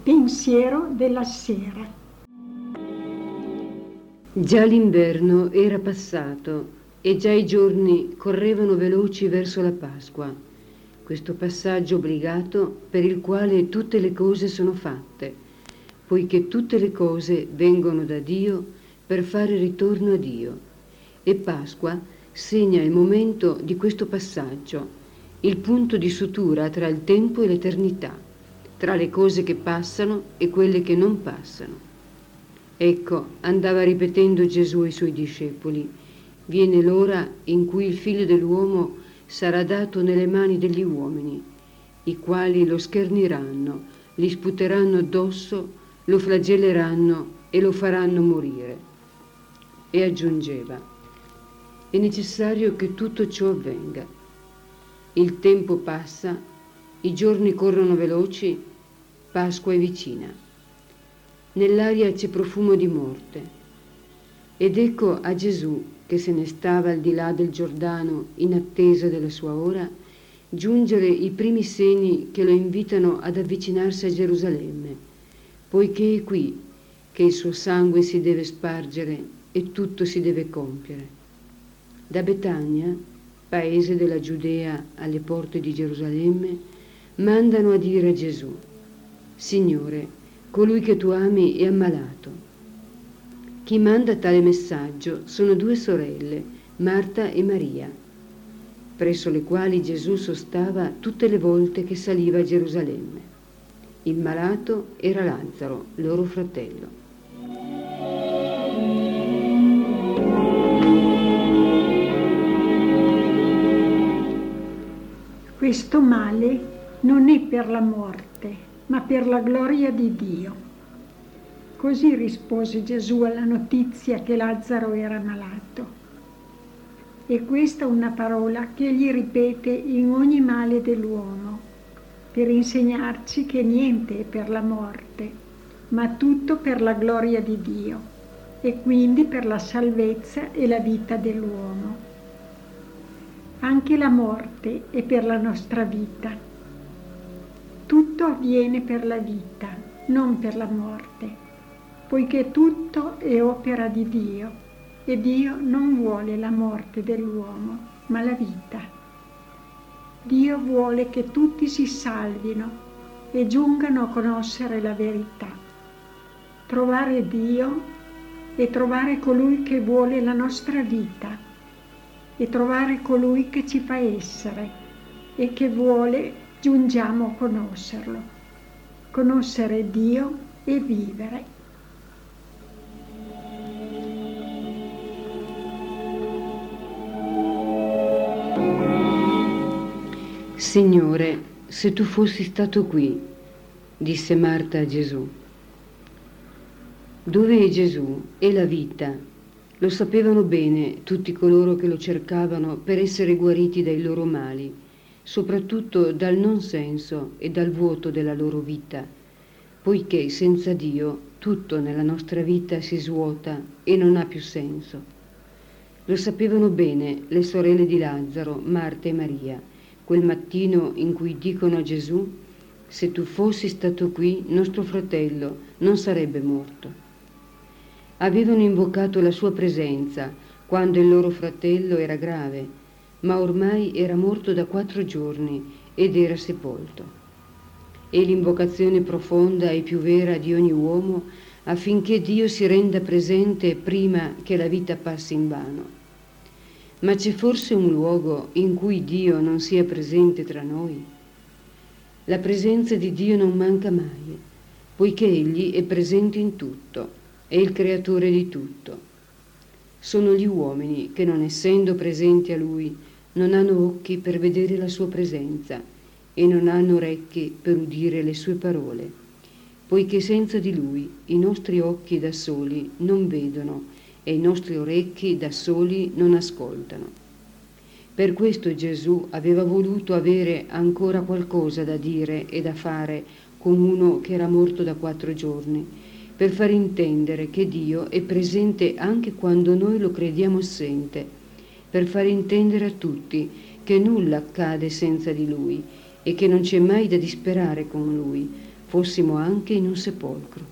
Pensiero della sera. Già l'inverno era passato e già i giorni correvano veloci verso la Pasqua, questo passaggio obbligato per il quale tutte le cose sono fatte, poiché tutte le cose vengono da Dio per fare ritorno a Dio. E Pasqua segna il momento di questo passaggio, il punto di sutura tra il tempo e l'eternità, tra le cose che passano e quelle che non passano. Ecco, andava ripetendo Gesù ai suoi discepoli: viene l'ora in cui il Figlio dell'uomo sarà dato nelle mani degli uomini, i quali lo scherniranno, gli sputeranno addosso, lo flagelleranno e lo faranno morire. E aggiungeva: è necessario che tutto ciò avvenga. Il tempo passa, i giorni corrono veloci, Pasqua è vicina. Nell'aria c'è profumo di morte. Ed ecco a Gesù, che se ne stava al di là del Giordano in attesa della sua ora, giungere i primi segni che lo invitano ad avvicinarsi a Gerusalemme, poiché è qui che il suo sangue si deve spargere e tutto si deve compiere. Da Betania, paese della Giudea alle porte di Gerusalemme, mandano a dire a Gesù: Signore, colui che tu ami è ammalato. Chi manda tale messaggio sono due sorelle, Marta e Maria, presso le quali Gesù sostava tutte le volte che saliva a Gerusalemme. Il malato era Lazzaro, loro fratello. Questo male non è per la morte, ma per la gloria di Dio. Così rispose Gesù alla notizia che Lazzaro era malato. E questa è una parola che egli ripete in ogni male dell'uomo, per insegnarci che niente è per la morte, ma tutto per la gloria di Dio, e quindi per la salvezza e la vita dell'uomo. Anche la morte è per la nostra vita. Tutto avviene per la vita, non per la morte, poiché tutto è opera di Dio e Dio non vuole la morte dell'uomo, ma la vita. Dio vuole che tutti si salvino e giungano a conoscere la verità. Trovare Dio è trovare colui che vuole la nostra vita e trovare colui che ci fa essere e che vuole giungiamo a conoscerlo, conoscere Dio e vivere. Signore, se tu fossi stato qui, disse Marta a Gesù. Dove è Gesù è la vita. Lo sapevano bene tutti coloro che lo cercavano per essere guariti dai loro mali, soprattutto dal non senso e dal vuoto della loro vita, poiché senza Dio tutto nella nostra vita si svuota e non ha più senso. Lo sapevano bene le sorelle di Lazzaro, Marta e Maria, quel mattino in cui dicono a Gesù: se tu fossi stato qui, nostro fratello non sarebbe morto. Avevano invocato la sua presenza quando il loro fratello era grave, ma ormai era morto da 4 giorni ed era sepolto. È l'invocazione profonda e più vera di ogni uomo affinché Dio si renda presente prima che la vita passi in vano. Ma c'è forse un luogo in cui Dio non sia presente tra noi? La presenza di Dio non manca mai, poiché Egli è presente in tutto, è il creatore di tutto. Sono gli uomini che, non essendo presenti a Lui, non hanno occhi per vedere la sua presenza e non hanno orecchi per udire le sue parole, poiché senza di Lui i nostri occhi da soli non vedono e i nostri orecchi da soli non ascoltano. Per questo Gesù aveva voluto avere ancora qualcosa da dire e da fare con uno che era morto da 4 giorni, per far intendere che Dio è presente anche quando noi lo crediamo assente, per far intendere a tutti che nulla accade senza di Lui e che non c'è mai da disperare con Lui, fossimo anche in un sepolcro.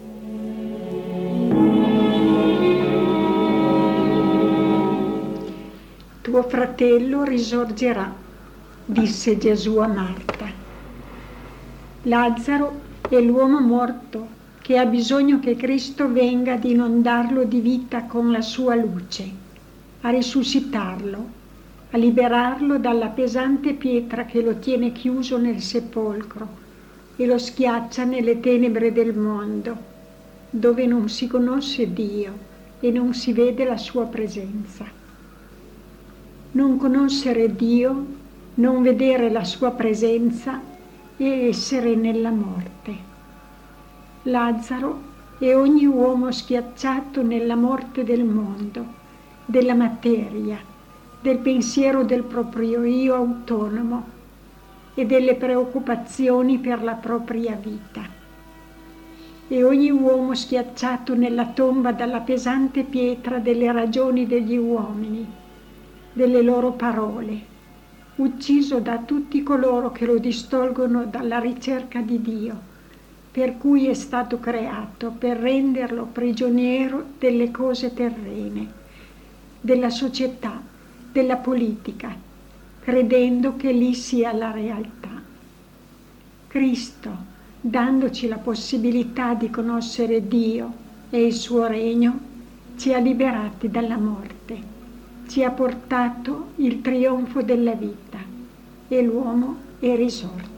Tuo fratello risorgerà, disse Gesù a Marta. Lazzaro è l'uomo morto che ha bisogno che Cristo venga ad inondarlo di vita con la sua luce, a risuscitarlo, a liberarlo dalla pesante pietra che lo tiene chiuso nel sepolcro e lo schiaccia nelle tenebre del mondo, dove non si conosce Dio e non si vede la sua presenza. Non conoscere Dio, non vedere la sua presenza e essere nella morte. Lazzaro è ogni uomo schiacciato nella morte del mondo, della materia, del pensiero del proprio io autonomo e delle preoccupazioni per la propria vita. E ogni uomo schiacciato nella tomba dalla pesante pietra delle ragioni degli uomini, delle loro parole, ucciso da tutti coloro che lo distolgono dalla ricerca di Dio, per cui è stato creato, per renderlo prigioniero delle cose terrene, della società, della politica, credendo che lì sia la realtà. Cristo, dandoci la possibilità di conoscere Dio e il suo regno, ci ha liberati dalla morte, ci ha portato il trionfo della vita e l'uomo è risorto.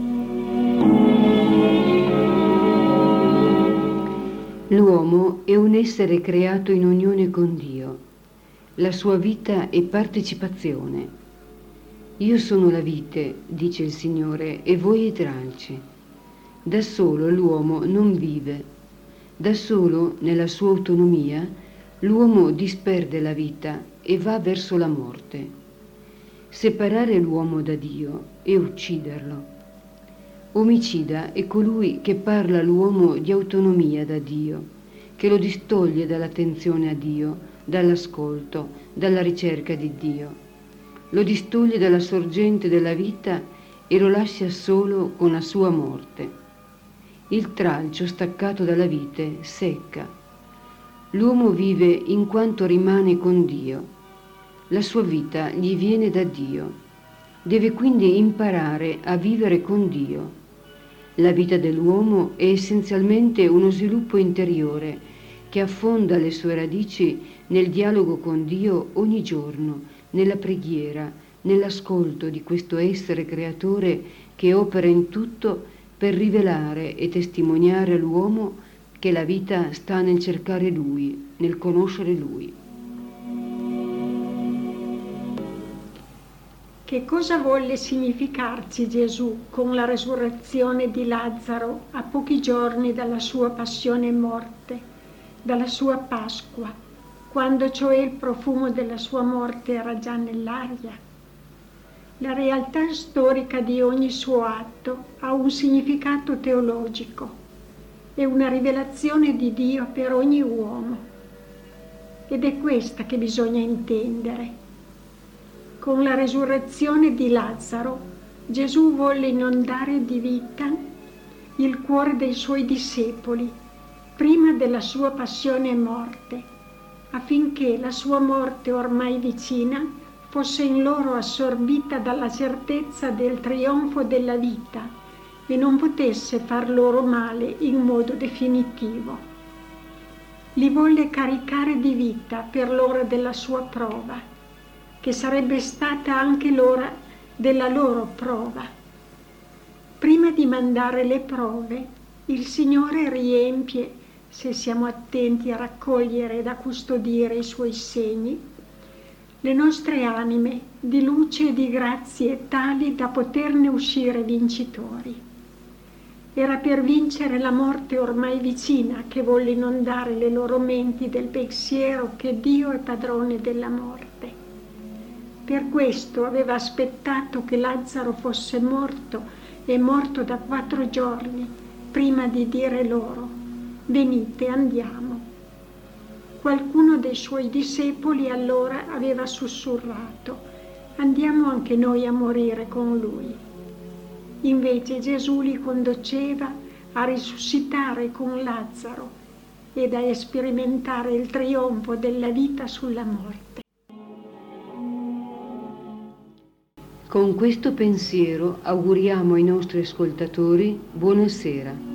L'uomo è un essere creato in unione con Dio. La sua vita è partecipazione. Io sono la vite, dice il Signore, e voi i tralci. Da solo l'uomo non vive. Da solo, nella sua autonomia, l'uomo disperde la vita e va verso la morte. Separare l'uomo da Dio è ucciderlo. Omicida è colui che parla all'uomo di autonomia da Dio, che lo distoglie dall'attenzione a Dio, dall'ascolto, dalla ricerca di Dio. Lo distoglie dalla sorgente della vita e lo lascia solo con la sua morte. Il tralcio staccato dalla vite secca. L'uomo vive in quanto rimane con Dio. La sua vita gli viene da Dio. Deve quindi imparare a vivere con Dio. La vita dell'uomo è essenzialmente uno sviluppo interiore che affonda le sue radici nel dialogo con Dio ogni giorno, nella preghiera, nell'ascolto di questo essere creatore che opera in tutto per rivelare e testimoniare all'uomo che la vita sta nel cercare Lui, nel conoscere Lui. Che cosa volle significarci Gesù con la resurrezione di Lazzaro a pochi giorni dalla sua passione e morte, dalla sua Pasqua, quando cioè il profumo della sua morte era già nell'aria? La realtà storica di ogni suo atto ha un significato teologico, è una rivelazione di Dio per ogni uomo. Ed è questa che bisogna intendere. Con la resurrezione di Lazzaro, Gesù volle inondare di vita il cuore dei suoi discepoli, prima della sua passione e morte, affinché la sua morte ormai vicina fosse in loro assorbita dalla certezza del trionfo della vita e non potesse far loro male in modo definitivo. Li volle caricare di vita per l'ora della sua prova, che sarebbe stata anche l'ora della loro prova. Prima di mandare le prove, il Signore riempie, se siamo attenti a raccogliere ed a custodire i suoi segni, le nostre anime di luce e di grazie tali da poterne uscire vincitori. Era per vincere la morte ormai vicina che volle inondare le loro menti del pensiero che Dio è padrone della morte. Per questo aveva aspettato che Lazzaro fosse morto e morto da 4 giorni prima di dire loro: venite, andiamo. Qualcuno dei suoi discepoli allora aveva sussurrato: andiamo anche noi a morire con lui. Invece Gesù li conduceva a risuscitare con Lazzaro ed a sperimentare il trionfo della vita sulla morte. Con questo pensiero auguriamo ai nostri ascoltatori buonasera.